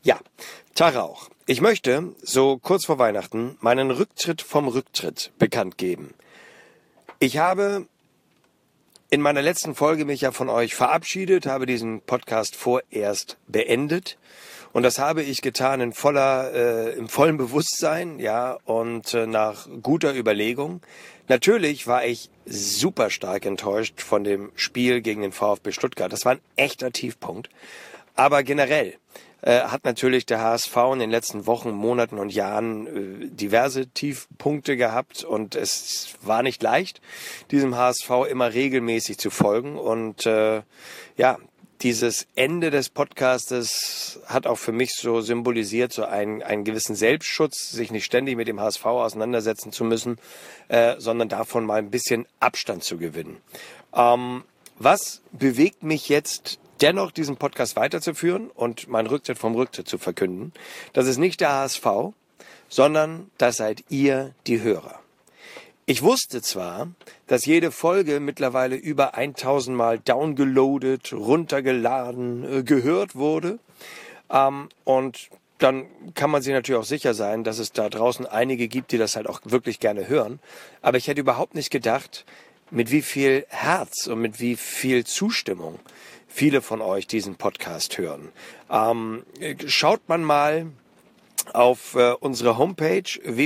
Ja, Tag auch. Ich möchte, so kurz vor Weihnachten, meinen Rücktritt vom Rücktritt bekannt geben. Ich habe in meiner letzten Folge mich ja von euch verabschiedet, habe diesen Podcast vorerst beendet. Und das habe ich getan im vollen Bewusstsein, ja, und nach guter Überlegung. Natürlich war ich super stark enttäuscht von dem Spiel gegen den VfB Stuttgart. Das war ein echter Tiefpunkt. Aber generell hat natürlich der HSV in den letzten Wochen, Monaten und Jahren diverse Tiefpunkte gehabt. Und es war nicht leicht, diesem HSV immer regelmäßig zu folgen. Und dieses Ende des Podcastes hat auch für mich so symbolisiert, so einen gewissen Selbstschutz, sich nicht ständig mit dem HSV auseinandersetzen zu müssen, sondern davon mal ein bisschen Abstand zu gewinnen. Was bewegt mich jetzt dennoch, diesen Podcast weiterzuführen und meinen Rücktritt vom Rücktritt zu verkünden? Das ist nicht der HSV, sondern das seid ihr, die Hörer. Ich wusste zwar, dass jede Folge mittlerweile über 1000 Mal downgeloadet, runtergeladen, gehört wurde. Und dann kann man sich natürlich auch sicher sein, dass es da draußen einige gibt, die das halt auch wirklich gerne hören. Aber ich hätte überhaupt nicht gedacht, mit wie viel Herz und mit wie viel Zustimmung viele von euch diesen Podcast hören. Schaut man mal auf unsere Homepage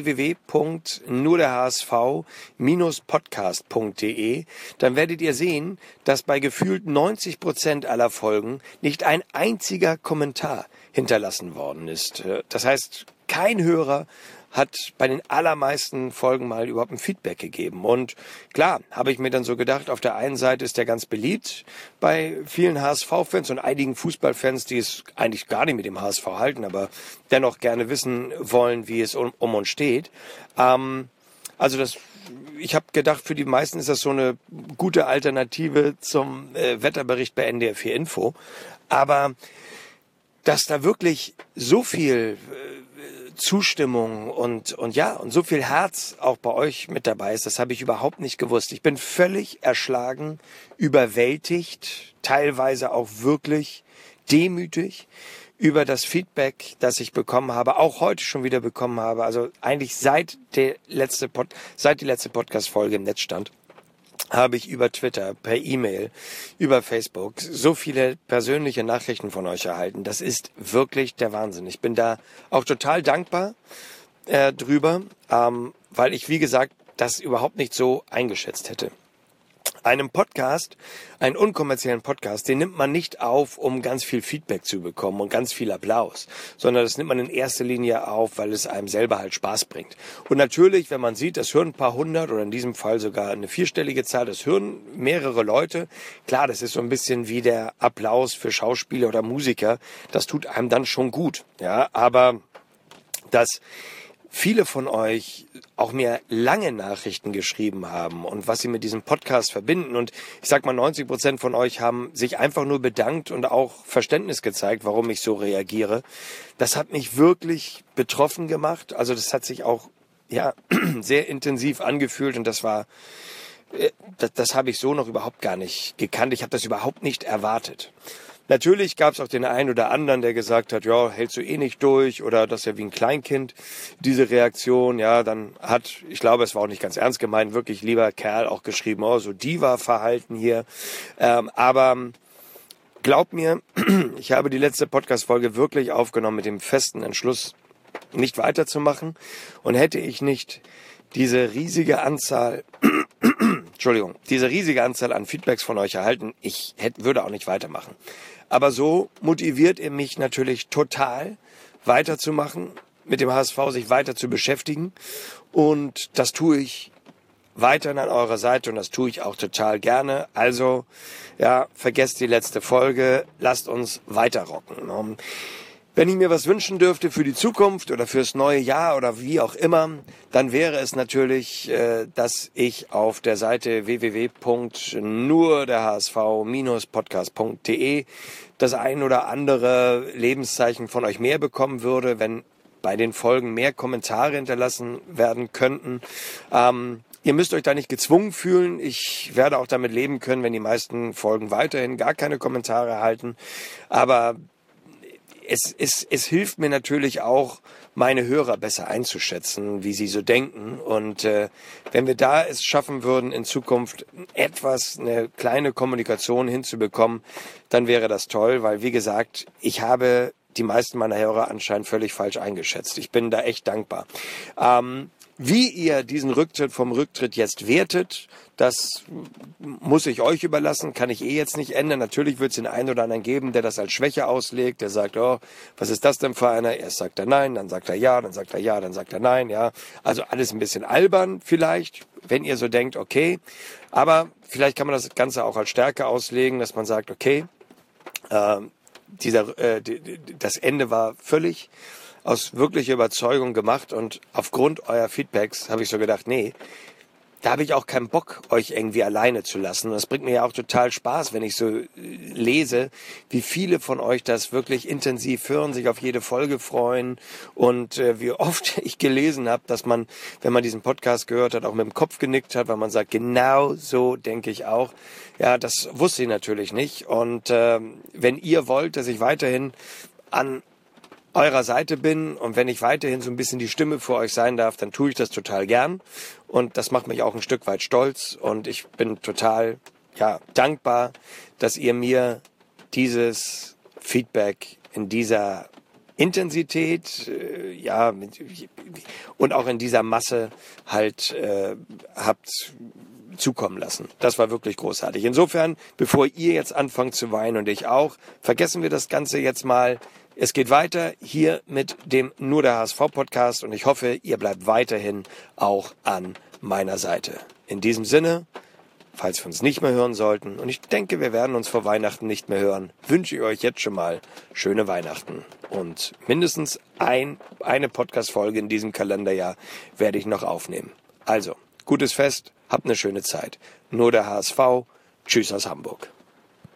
www.nurderhsv-podcast.de, dann werdet ihr sehen, dass bei gefühlt 90% aller Folgen nicht ein einziger Kommentar hinterlassen worden ist. Das heißt, kein Hörer hat bei den allermeisten Folgen mal überhaupt ein Feedback gegeben. Und klar, habe ich mir dann so gedacht, auf der einen Seite ist der ganz beliebt bei vielen HSV-Fans und einigen Fußballfans, die es eigentlich gar nicht mit dem HSV halten, aber dennoch gerne wissen wollen, wie es um uns steht. Ich habe gedacht, für die meisten ist das so eine gute Alternative zum Wetterbericht bei NDR 4 Info. Aber dass da wirklich so viel Zustimmung und so viel Herz auch bei euch mit dabei ist, das habe ich überhaupt nicht gewusst. Ich bin völlig erschlagen, überwältigt, teilweise auch wirklich demütig über das Feedback, das ich bekommen habe, auch heute schon wieder bekommen habe. Also eigentlich seit die letzte Podcast-Folge im Netz stand, habe ich über Twitter, per E-Mail, über Facebook so viele persönliche Nachrichten von euch erhalten. Das ist wirklich der Wahnsinn. Ich bin da auch total dankbar drüber, weil ich, wie gesagt, das überhaupt nicht so eingeschätzt hätte. Einen unkommerziellen Podcast, den nimmt man nicht auf, um ganz viel Feedback zu bekommen und ganz viel Applaus, sondern das nimmt man in erster Linie auf, weil es einem selber halt Spaß bringt. Und natürlich, wenn man sieht, das hören ein paar hundert oder in diesem Fall sogar eine vierstellige Zahl, das hören mehrere Leute. Klar, das ist so ein bisschen wie der Applaus für Schauspieler oder Musiker. Das tut einem dann schon gut. Ja, aber dass viele von euch auch mir lange Nachrichten geschrieben haben und was sie mit diesem Podcast verbinden. Und ich sag mal, 90% von euch haben sich einfach nur bedankt und auch Verständnis gezeigt, warum ich so reagiere. Das hat mich wirklich betroffen gemacht. Also das hat sich auch sehr intensiv angefühlt und das habe ich so noch überhaupt gar nicht gekannt. Ich habe das überhaupt nicht erwartet. Natürlich gab es auch den einen oder anderen, der gesagt hat, ja, hältst du eh nicht durch oder das ist ja wie ein Kleinkind, diese Reaktion. Ja, dann hat, ich glaube, es war auch nicht ganz ernst gemeint, wirklich lieber Kerl auch geschrieben, oh, so Diva-Verhalten hier. Aber glaub mir, ich habe die letzte Podcast-Folge wirklich aufgenommen mit dem festen Entschluss, nicht weiterzumachen. Und hätte ich nicht diese riesige Anzahl an Feedbacks von euch erhalten, würde auch nicht weitermachen. Aber so motiviert ihr mich natürlich total, weiterzumachen, mit dem HSV sich weiter zu beschäftigen. Und das tue ich weiterhin an eurer Seite und das tue ich auch total gerne. Also, ja, vergesst die letzte Folge, lasst uns weiter rocken. Wenn ich mir was wünschen dürfte für die Zukunft oder fürs neue Jahr oder wie auch immer, dann wäre es natürlich, dass ich auf der Seite www.nurderhsv-podcast.de das ein oder andere Lebenszeichen von euch mehr bekommen würde, wenn bei den Folgen mehr Kommentare hinterlassen werden könnten. Ihr müsst euch da nicht gezwungen fühlen. Ich werde auch damit leben können, wenn die meisten Folgen weiterhin gar keine Kommentare erhalten. Aber es hilft mir natürlich auch, meine Hörer besser einzuschätzen, wie sie so denken. Und wenn wir da es schaffen würden, in Zukunft eine kleine Kommunikation hinzubekommen, dann wäre das toll, weil, wie gesagt, ich habe die meisten meiner Hörer anscheinend völlig falsch eingeschätzt. Ich bin da echt dankbar. Wie ihr diesen Rücktritt vom Rücktritt jetzt wertet, das muss ich euch überlassen, kann ich jetzt nicht ändern. Natürlich wird es den einen oder anderen geben, der das als Schwäche auslegt, der sagt, oh, was ist das denn für einer? Erst sagt er nein, dann sagt er ja, dann sagt er ja, dann sagt er nein, ja. Also alles ein bisschen albern vielleicht, wenn ihr so denkt, okay. Aber vielleicht kann man das Ganze auch als Stärke auslegen, dass man sagt, okay, das Ende war völlig aus wirklicher Überzeugung gemacht und aufgrund eurer Feedbacks habe ich so gedacht, nee, da habe ich auch keinen Bock, euch irgendwie alleine zu lassen. Und das bringt mir ja auch total Spaß, wenn ich so lese, wie viele von euch das wirklich intensiv hören, sich auf jede Folge freuen und wie oft ich gelesen habe, dass man, wenn man diesen Podcast gehört hat, auch mit dem Kopf genickt hat, weil man sagt, genau so denke ich auch. Ja, das wusste ich natürlich nicht. Und wenn ihr wollt, dass ich weiterhin an eurer Seite bin und wenn ich weiterhin so ein bisschen die Stimme für euch sein darf, dann tue ich das total gern und das macht mich auch ein Stück weit stolz und ich bin total dankbar, dass ihr mir dieses Feedback in dieser Intensität und auch in dieser Masse halt habt zukommen lassen. Das war wirklich großartig. Insofern, bevor ihr jetzt anfangt zu weinen und ich auch, vergessen wir das Ganze jetzt mal. Es geht weiter hier mit dem Nur der HSV-Podcast und ich hoffe, ihr bleibt weiterhin auch an meiner Seite. In diesem Sinne, falls wir uns nicht mehr hören sollten, und ich denke, wir werden uns vor Weihnachten nicht mehr hören, wünsche ich euch jetzt schon mal schöne Weihnachten. Und mindestens eine Podcast-Folge in diesem Kalenderjahr werde ich noch aufnehmen. Also, gutes Fest, habt eine schöne Zeit. Nur der HSV. Tschüss aus Hamburg.